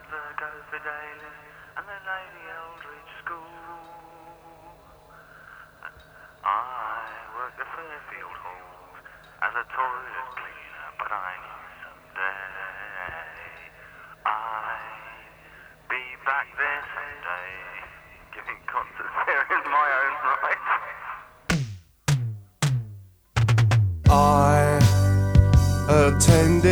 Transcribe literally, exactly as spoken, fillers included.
mother goes for daily, and the Lady Eldridge School. I work the Fairfield halls as a toilet cleaner, but I knew